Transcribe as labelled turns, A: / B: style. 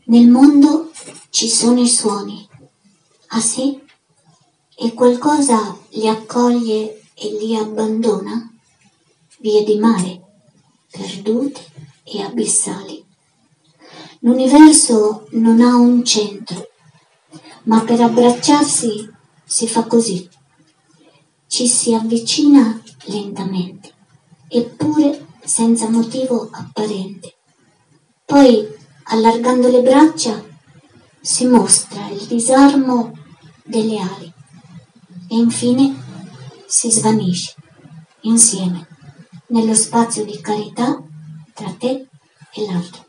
A: Nel mondo ci sono i suoni, ah sì? E qualcosa li accoglie e li abbandona? Vie di mare, perdute e abissali. L'universo non ha un centro, ma per abbracciarsi si fa così. Ci si avvicina lentamente, eppure senza motivo apparente. Poi, allargando le braccia, si mostra il disarmo delle ali e infine si svanisce insieme nello spazio di carità tra te e l'altro.